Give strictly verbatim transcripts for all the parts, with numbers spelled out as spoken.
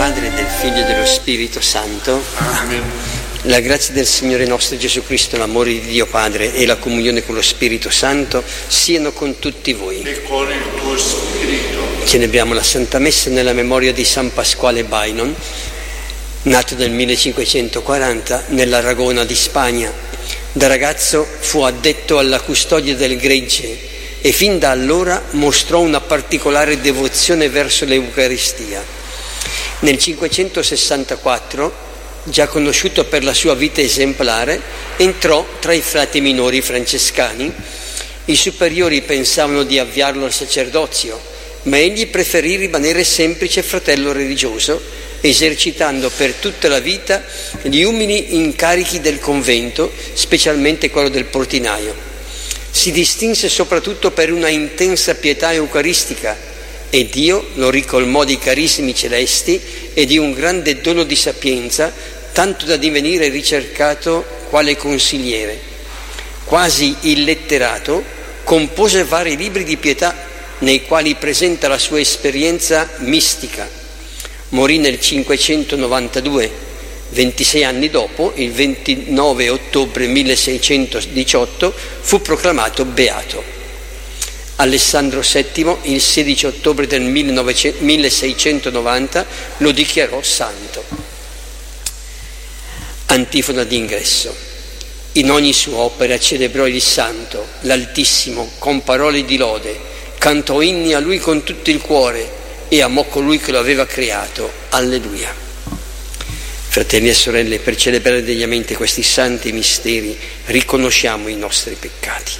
Padre, del Figlio e dello Spirito Santo. Amen. La grazia del Signore nostro Gesù Cristo, l'amore di Dio Padre e la comunione con lo Spirito Santo siano con tutti voi. E con il tuo spirito. Celebriamo la Santa Messa nella memoria di San Pasquale Bainon, nato nel millecinquecentoquaranta nell'Aragona di Spagna. Da ragazzo fu addetto alla custodia del gregge e fin da allora mostrò una particolare devozione verso l'Eucaristia. Nel cinquecentosessantaquattro, già conosciuto per la sua vita esemplare, entrò tra i frati minori francescani. I superiori pensavano di avviarlo al sacerdozio, ma egli preferì rimanere semplice fratello religioso, esercitando per tutta la vita gli umili incarichi del convento, specialmente quello del portinaio. Si distinse soprattutto per una intensa pietà eucaristica e Dio lo ricolmò di carismi celesti e di un grande dono di sapienza, tanto da divenire ricercato quale consigliere. Quasi illetterato, compose vari libri di pietà nei quali presenta la sua esperienza mistica. Morì nel cinquecentonovantadue, ventisei anni dopo, il ventinove ottobre milleseicentodiciotto, fu proclamato beato. Alessandro settimo, il sedici ottobre del milleseicentonovanta, lo dichiarò santo. Antifona d'ingresso. In ogni sua opera celebrò il Santo, l'Altissimo, con parole di lode, cantò inni a Lui con tutto il cuore e amò colui che lo aveva creato. Alleluia. Fratelli e sorelle, per celebrare degnamente questi santi misteri, riconosciamo i nostri peccati.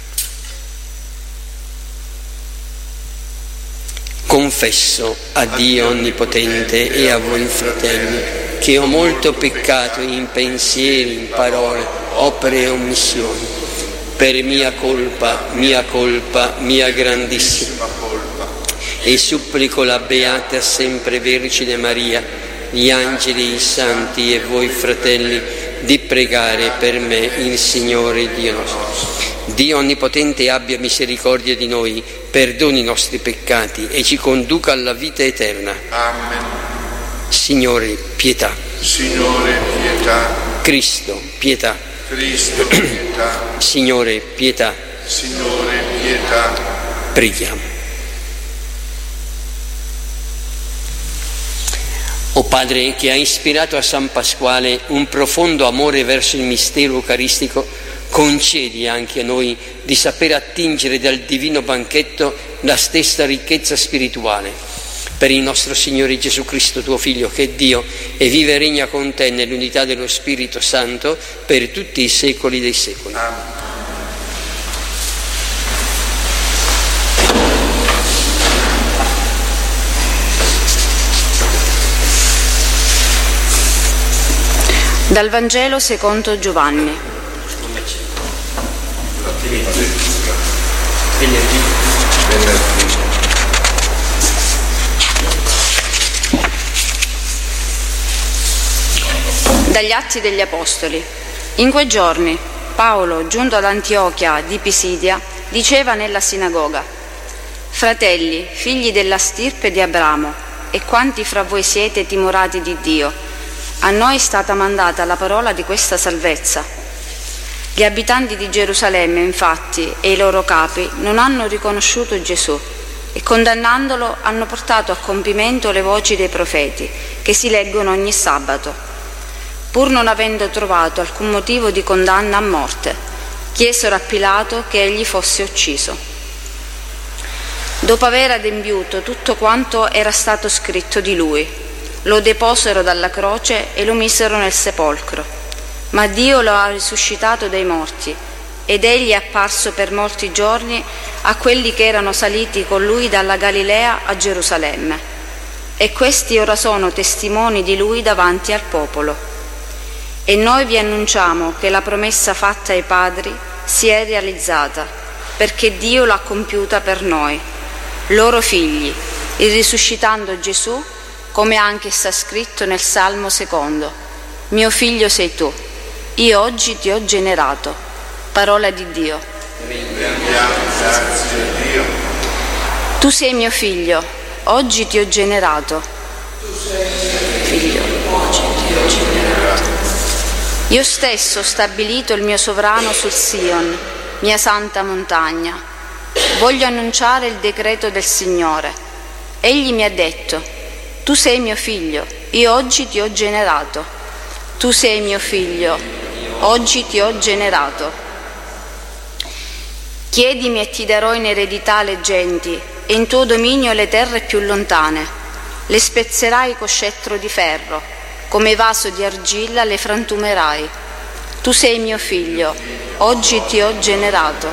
Confesso a Dio Onnipotente e a voi fratelli che ho molto peccato in pensieri, in parole, opere e omissioni, per mia colpa, mia colpa, mia grandissima colpa. E supplico la Beata Sempre Vergine Maria, gli angeli, i santi e voi fratelli, di pregare per me il Signore Dio nostro. Dio Onnipotente abbia misericordia di noi, perdoni i nostri peccati e ci conduca alla vita eterna. Amen. Signore, pietà. Signore, pietà. Cristo, pietà. Cristo, pietà. Signore, pietà. Signore, pietà. Preghiamo. O Padre, che ha ispirato a San Pasquale un profondo amore verso il mistero eucaristico, concedi anche a noi di saper attingere dal divino banchetto la stessa ricchezza spirituale. Per il nostro Signore Gesù Cristo, tuo Figlio, che è Dio e vive e regna con te nell'unità dello Spirito Santo per tutti i secoli dei secoli. Amen. Dal Vangelo secondo Giovanni. Venerdì. Venerdì. Dagli Atti degli Apostoli. In quei giorni Paolo, giunto ad Antiochia di Pisidia, diceva nella sinagoga: Fratelli, figli della stirpe di Abramo, e quanti fra voi siete timorati di Dio, a noi è stata mandata la parola di questa salvezza. Gli abitanti di Gerusalemme, infatti, e i loro capi non hanno riconosciuto Gesù e, condannandolo, hanno portato a compimento le voci dei profeti che si leggono ogni sabato. Pur non avendo trovato alcun motivo di condanna a morte, chiesero a Pilato che egli fosse ucciso. Dopo aver adempiuto tutto quanto era stato scritto di lui, lo deposero dalla croce e lo misero nel sepolcro. Ma Dio lo ha risuscitato dai morti, ed egli è apparso per molti giorni a quelli che erano saliti con lui dalla Galilea a Gerusalemme. E questi ora sono testimoni di lui davanti al popolo. E noi vi annunciamo che la promessa fatta ai padri si è realizzata, perché Dio l'ha compiuta per noi, loro figli, risuscitando Gesù, come anche sta scritto nel Salmo secondo: Mio figlio sei tu, io oggi ti ho generato. Parola di Dio. Rendiamo grazie a Dio. Tu sei mio figlio, oggi ti ho generato. Figlio, oggi ti ho generato. Io stesso ho stabilito il mio sovrano sul Sion, mia santa montagna. Voglio annunciare il decreto del Signore. Egli mi ha detto: tu sei mio figlio, io oggi ti ho generato. Tu sei mio figlio, oggi ti ho generato. Chiedimi e ti darò in eredità le genti e in tuo dominio le terre più lontane. Le spezzerai con scettro di ferro, come vaso di argilla le frantumerai. Tu sei mio figlio, oggi ti ho generato.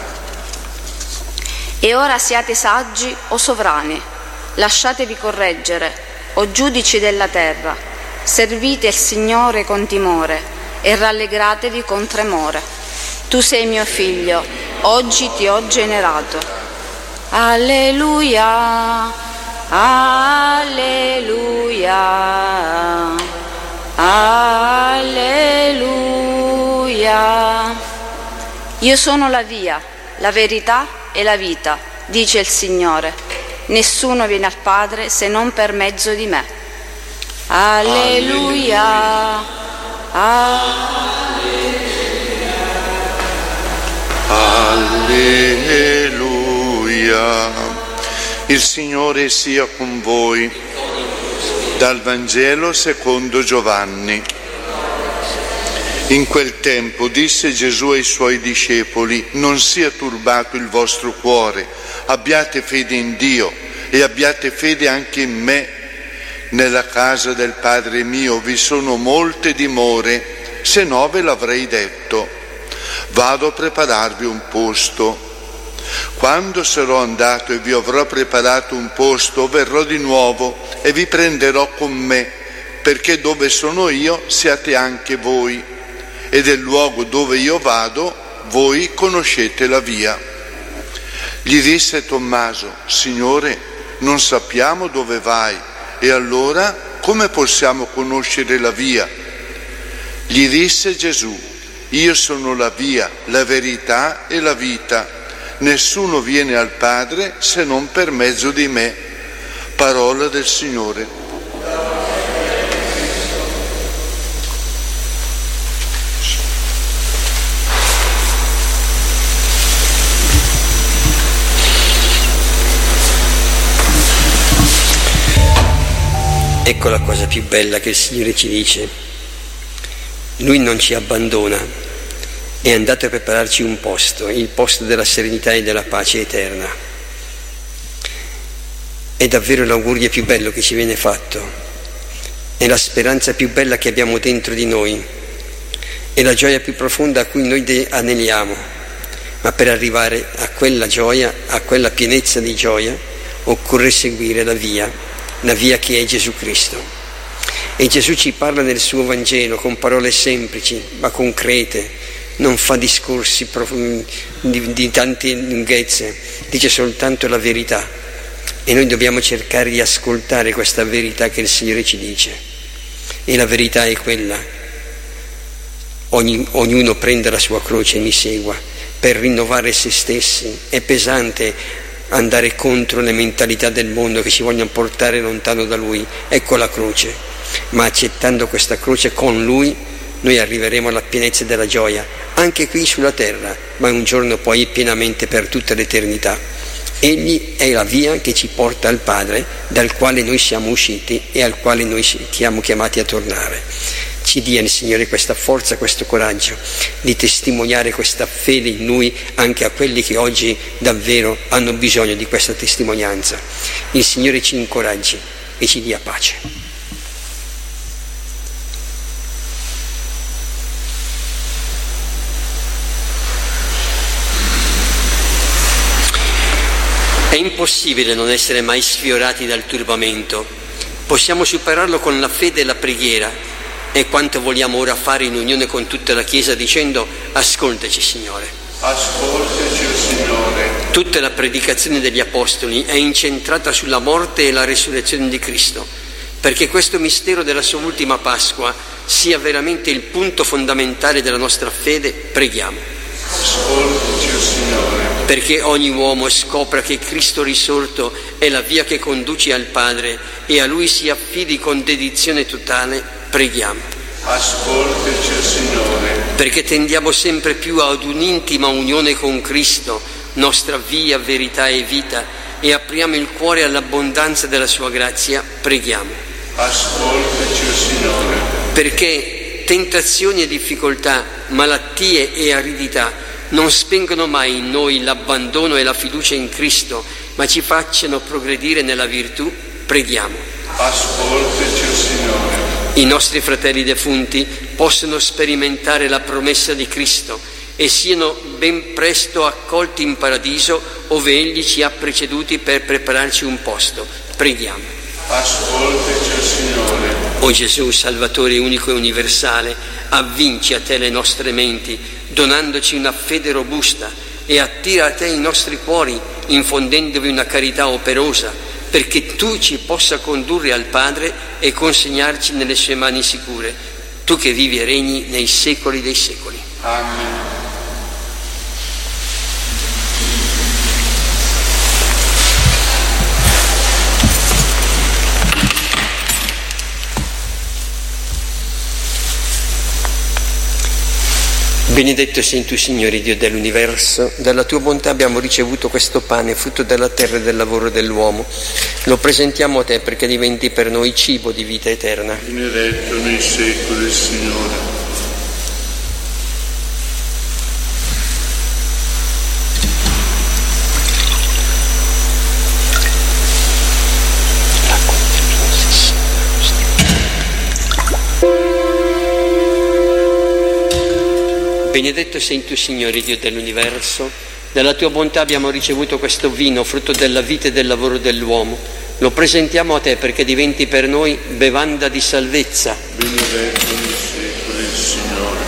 E ora siate saggi o sovrani, lasciatevi correggere, o giudici della terra, servite il Signore con timore e rallegratevi con tremore. Tu sei mio figlio, oggi ti ho generato. Alleluia, alleluia, alleluia. Io sono la via, la verità e la vita, dice il Signore. Nessuno viene al Padre se non per mezzo di me. Alleluia, alleluia. Il Signore sia con voi. Dal Vangelo secondo Giovanni. In quel tempo disse Gesù ai suoi discepoli: non sia turbato il vostro cuore, abbiate fede in Dio e abbiate fede anche in me. Nella casa del Padre mio vi sono molte dimore, se no ve l'avrei detto. Vado a prepararvi un posto. Quando sarò andato e vi avrò preparato un posto, verrò di nuovo e vi prenderò con me, perché dove sono io siate anche voi, e del luogo dove io vado voi conoscete la via. Gli disse Tommaso: Signore, non sappiamo dove vai, e allora come possiamo conoscere la via? Gli disse Gesù: io sono la via, la verità e la vita. Nessuno viene al Padre se non per mezzo di me. Parola del Signore. Ecco la cosa più bella che il Signore ci dice. Lui non ci abbandona. È andato a prepararci un posto, il posto della serenità e della pace eterna. È davvero l'augurio più bello che ci viene fatto, è la speranza più bella che abbiamo dentro di noi, è la gioia più profonda a cui noi aneliamo, ma per arrivare a quella gioia, a quella pienezza di gioia, occorre seguire la via, la via che è Gesù Cristo. E Gesù ci parla nel suo Vangelo con parole semplici ma concrete. Non fa discorsi profondi, di, di tante lunghezze, dice soltanto la verità, e noi dobbiamo cercare di ascoltare questa verità che il Signore ci dice. E la verità è quella: Ogni, ognuno prenda la sua croce e mi segua. Per rinnovare se stessi è pesante andare contro le mentalità del mondo che ci vogliono portare lontano da Lui. Ecco la croce, ma accettando questa croce con Lui noi arriveremo alla pienezza della gioia, anche qui sulla terra, ma un giorno poi pienamente per tutta l'eternità. Egli è la via che ci porta al Padre, dal quale noi siamo usciti e al quale noi siamo chiamati a tornare. Ci dia il Signore questa forza, questo coraggio di testimoniare questa fede in Lui anche a quelli che oggi davvero hanno bisogno di questa testimonianza. Il Signore ci incoraggi e ci dia pace. È impossibile non essere mai sfiorati dal turbamento. Possiamo superarlo con la fede e la preghiera, e quanto vogliamo ora fare in unione con tutta la Chiesa dicendo: ascoltaci Signore. Ascoltaci Signore. Tutta la predicazione degli Apostoli è incentrata sulla morte e la resurrezione di Cristo, perché questo mistero della sua ultima Pasqua sia veramente il punto fondamentale della nostra fede. Preghiamo. Ascoltaci Signore. Perché ogni uomo scopra che Cristo risorto è la via che conduce al Padre e a Lui si affidi con dedizione totale, preghiamo. Ascoltaci, Signore. Perché tendiamo sempre più ad un'intima unione con Cristo, nostra via, verità e vita, e apriamo il cuore all'abbondanza della Sua grazia, preghiamo. Ascoltaci, Signore. Perché tentazioni e difficoltà, malattie e aridità non spengono mai in noi l'abbandono e la fiducia in Cristo, ma ci facciano progredire nella virtù, preghiamo. Ascoltaci, Signore. I nostri fratelli defunti possono sperimentare la promessa di Cristo e siano ben presto accolti in paradiso, ove Egli ci ha preceduti per prepararci un posto. Preghiamo. Ascoltaci, Signore. O Gesù, Salvatore unico e universale, avvinci a Te le nostre menti, donandoci una fede robusta, e attira a Te i nostri cuori, infondendovi una carità operosa, perché Tu ci possa condurre al Padre e consegnarci nelle Sue mani sicure, Tu che vivi e regni nei secoli dei secoli. Amen. Benedetto sei tu, Signore Dio dell'universo, dalla tua bontà abbiamo ricevuto questo pane, frutto della terra e del lavoro dell'uomo. Lo presentiamo a te perché diventi per noi cibo di vita eterna. Benedetto nei secoli, Signore. Benedetto sei tu, Signore Dio dell'universo, dalla tua bontà abbiamo ricevuto questo vino, frutto della vita e del lavoro dell'uomo. Lo presentiamo a te perché diventi per noi bevanda di salvezza. Benedetto nei secoli, Signore.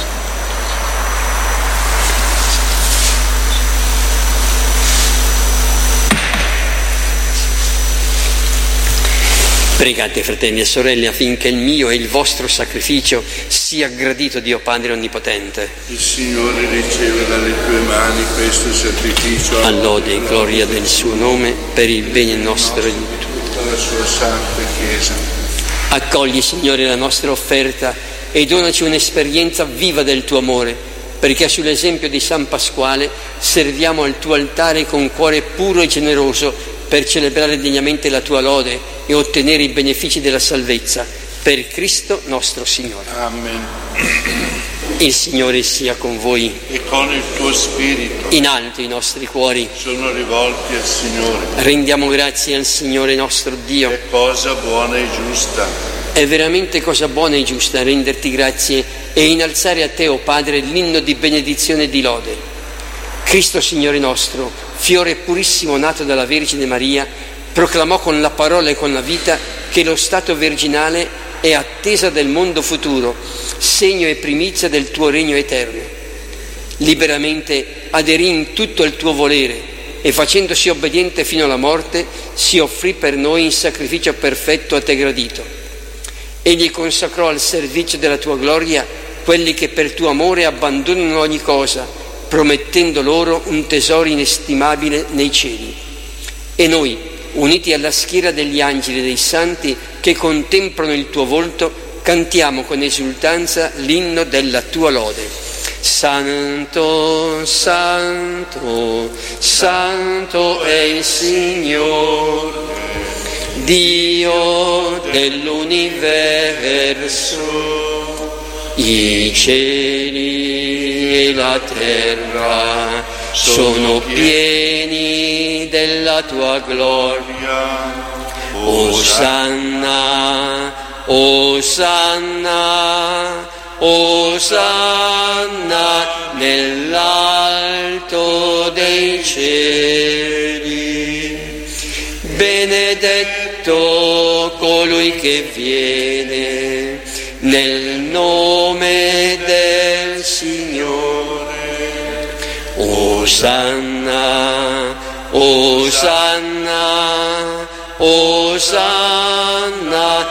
Pregate, fratelli e sorelle, affinché il mio e il vostro sacrificio sia gradito Dio Padre Onnipotente. Il Signore riceve dalle tue mani questo sacrificio. All'ode e gloria del suo nome, per il bene nostro e di tutta la sua santa Chiesa. Accogli, Signore, la nostra offerta e donaci un'esperienza viva del tuo amore, perché sull'esempio di San Pasquale serviamo al tuo altare con cuore puro e generoso per celebrare degnamente la tua lode e ottenere i benefici della salvezza, per Cristo nostro Signore. Amen. Il Signore sia con voi. E con il tuo spirito. In alto i nostri cuori sono rivolti al Signore. Rendiamo grazie al Signore nostro Dio. È cosa buona e giusta. È veramente cosa buona e giusta renderti grazie e innalzare a te, o Padre, l'inno di benedizione e di lode. Cristo Signore nostro, fiore purissimo nato dalla Vergine Maria, proclamò con la parola e con la vita che lo stato virginale è attesa del mondo futuro, segno e primizia del tuo regno eterno. Liberamente aderì in tutto al tuo volere e, facendosi obbediente fino alla morte, si offrì per noi in sacrificio perfetto a te gradito. Egli consacrò al servizio della tua gloria quelli che per tuo amore abbandonano ogni cosa, promettendo loro un tesoro inestimabile nei cieli. E noi, uniti alla schiera degli angeli e dei santi che contemplano il tuo volto, cantiamo con esultanza l'inno della tua lode. Santo, santo, santo è il Signore, Dio dell'universo. I cieli e la terra sono pieni della tua gloria. Osanna, Osanna, Osanna nell'alto dei cieli. Benedetto colui che viene nel nome del Signore. Osanna, Osanna, Osanna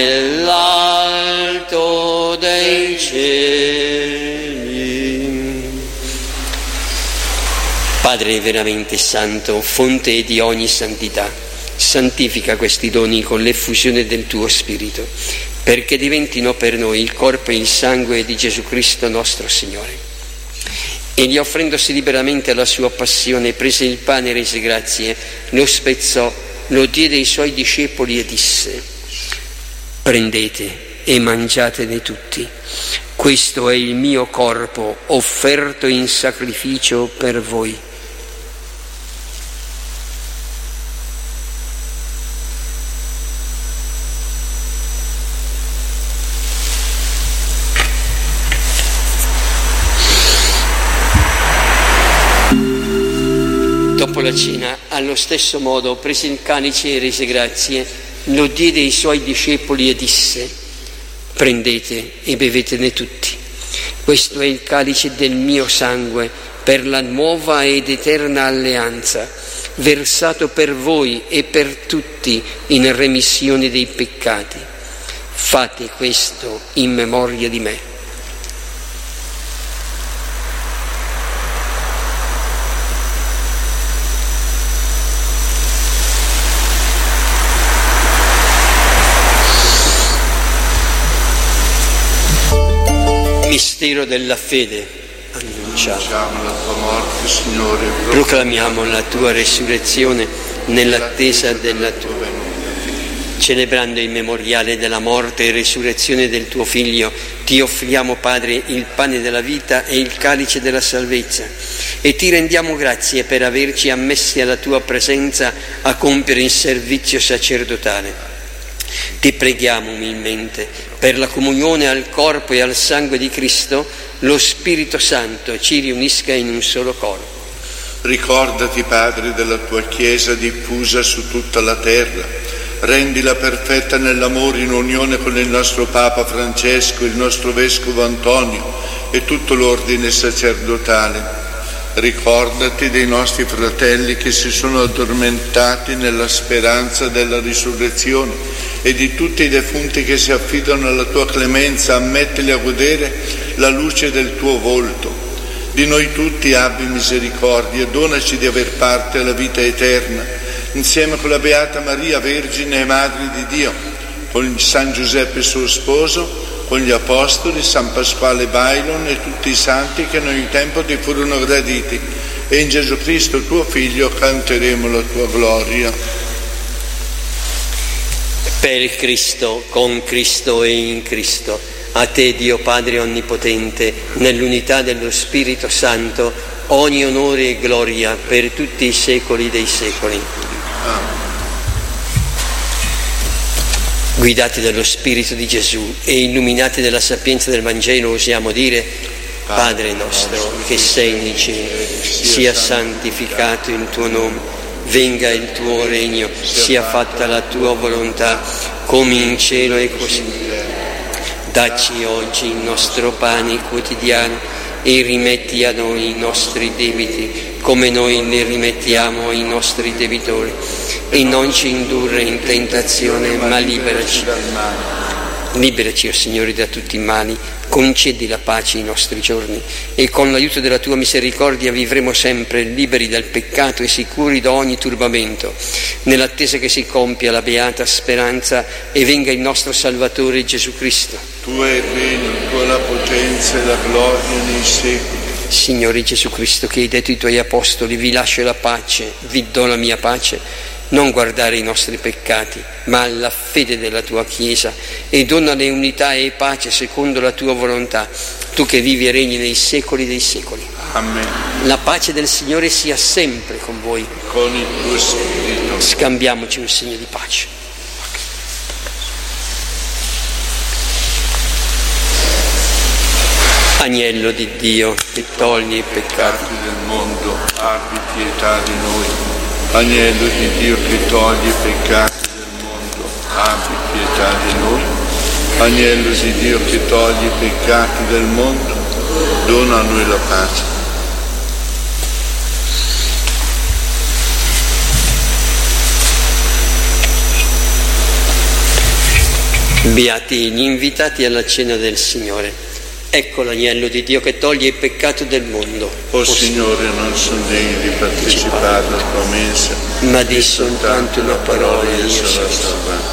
nell'alto dei cieli. Padre veramente santo, fonte di ogni santità, Santifica questi doni con l'effusione del tuo Spirito, perché diventino per noi il corpo e il sangue di Gesù Cristo nostro Signore. Egli, offrendosi liberamente alla sua passione, prese il pane e rese grazie, lo spezzò, lo diede ai suoi discepoli e disse: prendete e mangiatene tutti, questo è il mio corpo offerto in sacrificio per voi. Dopo la cena, allo stesso modo, prese il calice e rese grazie, lo diede ai suoi discepoli e disse: prendete e bevetene tutti. Questo è il calice del mio sangue per la nuova ed eterna alleanza, versato per voi e per tutti in remissione dei peccati. Fate questo in memoria di me. Mistero della fede. Annunciamo la tua morte, Signore. Proclamiamo la tua resurrezione nell'attesa della tua venuta. Celebrando il memoriale della morte e resurrezione del tuo Figlio, ti offriamo, Padre, il pane della vita e il calice della salvezza, e ti rendiamo grazie per averci ammessi alla tua presenza a compiere il servizio sacerdotale. Ti preghiamo umilmente per la comunione al corpo e al sangue di Cristo, lo Spirito Santo ci riunisca in un solo corpo. Ricordati, Padre, della tua Chiesa diffusa su tutta la terra. Rendila perfetta nell'amore, in unione con il nostro Papa Francesco, il nostro Vescovo Antonio e tutto l'ordine sacerdotale. Ricordati dei nostri fratelli che si sono addormentati nella speranza della risurrezione e di tutti i defunti che si affidano alla tua clemenza. Ammettili a godere la luce del tuo volto. Di noi tutti abbi misericordia, donaci di aver parte alla vita eterna, insieme con la Beata Maria, Vergine e Madre di Dio, con San Giuseppe suo sposo, con gli Apostoli, San Pasquale Bailon e tutti i santi che in ogni tempo ti furono graditi, e in Gesù Cristo tuo Figlio canteremo la tua gloria. Per Cristo, con Cristo e in Cristo, a te, Dio Padre Onnipotente, nell'unità dello Spirito Santo, ogni onore e gloria per tutti i secoli dei secoli. Amen. Guidati dallo Spirito di Gesù e illuminati dalla sapienza del Vangelo, osiamo dire: Padre nostro che sei nei cieli, sia santificato il tuo nome, venga il tuo regno, sia fatta la tua volontà, come in cielo e così in terra. Dacci oggi il nostro pane quotidiano e rimetti a noi i nostri debiti, come noi li rimettiamo ai nostri debitori, e non ci indurre in tentazione, ma liberaci dal male. Liberaci, o Signore, da tutti i mali, concedi la pace ai nostri giorni, e con l'aiuto della tua misericordia vivremo sempre liberi dal peccato e sicuri da ogni turbamento, nell'attesa che si compia la beata speranza e venga il nostro Salvatore Gesù Cristo. Tu è il regno, tua la potenza e la gloria nei secoli. Signore Gesù Cristo, che hai detto ai tuoi apostoli: vi lascio la pace, vi do la mia pace, non guardare i nostri peccati, ma alla fede della tua Chiesa, e donale unità e pace secondo la tua volontà, tu che vivi e regni nei secoli dei secoli. Amen. La pace del Signore sia sempre con voi. Con il tuo Spirito. Scambiamoci un segno di pace. Agnello di Dio, che togli i peccati del mondo, abbi pietà di noi. Agnello di Dio, che togli i peccati del mondo, abbi pietà di noi. Agnello di Dio, che togli i peccati del mondo, dona a noi la pace. Beati gli invitati alla cena del Signore. Ecco l'agnello di Dio che toglie il peccato del mondo. O Signore, non sono degno di partecipare alla tua mensa, ma di soltanto una parola e io sarò sarò salvato.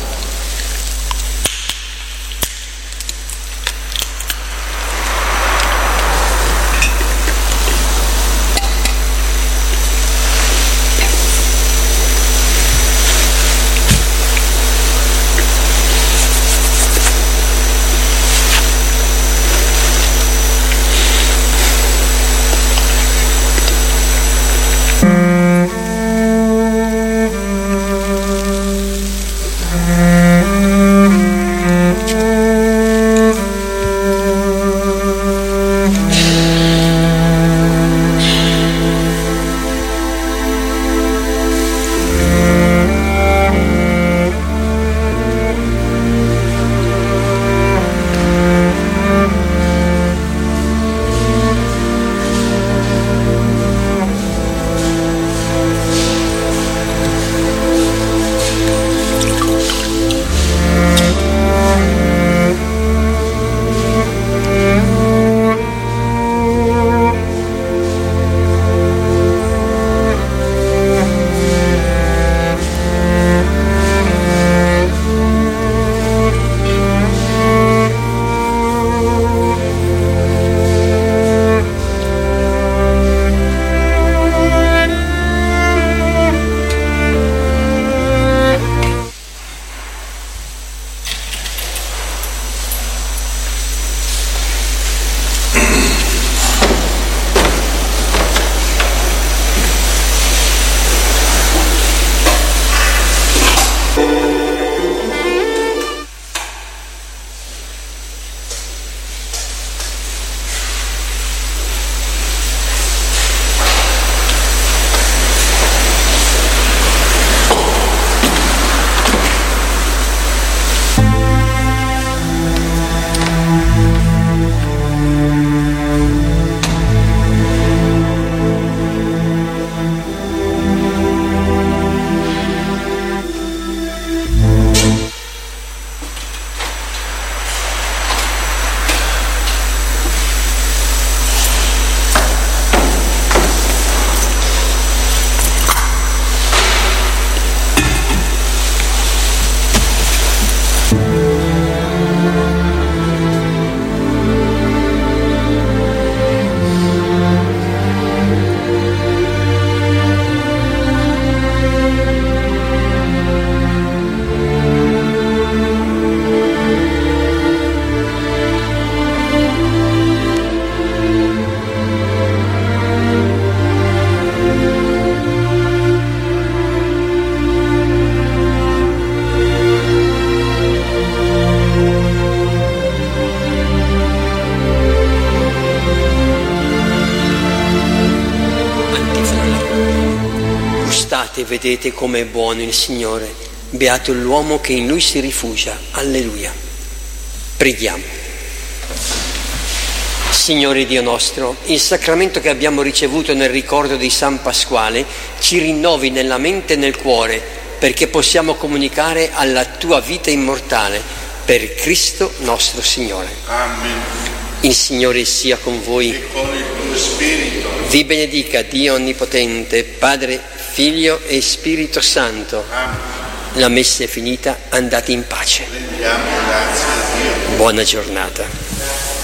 Gustate e vedete come è buono il Signore, beato l'uomo che in Lui si rifugia. Alleluia. Preghiamo. Signore Dio nostro, il sacramento che abbiamo ricevuto nel ricordo di San Pasquale ci rinnovi nella mente e nel cuore, perché possiamo comunicare alla Tua vita immortale, per Cristo nostro Signore. Amen. Il Signore sia con voi. E con il tuo spirito. Vi benedica Dio Onnipotente, Padre, Figlio e Spirito Santo. Amen. La messa è finita, andate in pace. Rendiamo grazie a Dio. Buona giornata.